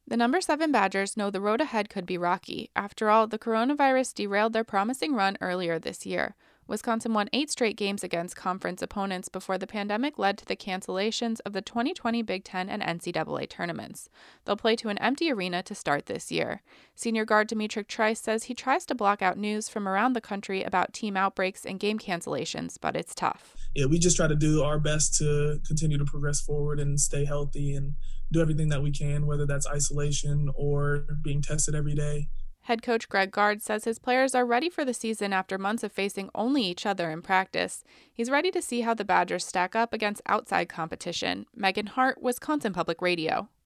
The number 7 Badgers know the road ahead could be rocky. After all, the coronavirus derailed their promising run earlier this year. Wisconsin won 8 straight games against conference opponents before the pandemic led to the cancellations of the 2020 Big Ten and NCAA tournaments. They'll play to an empty arena to start this year. Senior guard Demetric Trice says he tries to block out news from around the country about team outbreaks and game cancellations, but it's tough. Yeah, we just try to do our best to continue to progress forward and stay healthy and do everything that we can, whether that's isolation or being tested every day. Head coach Greg Gard says his players are ready for the season after months of facing only each other in practice. He's ready to see how the Badgers stack up against outside competition. Megan Hart, Wisconsin Public Radio.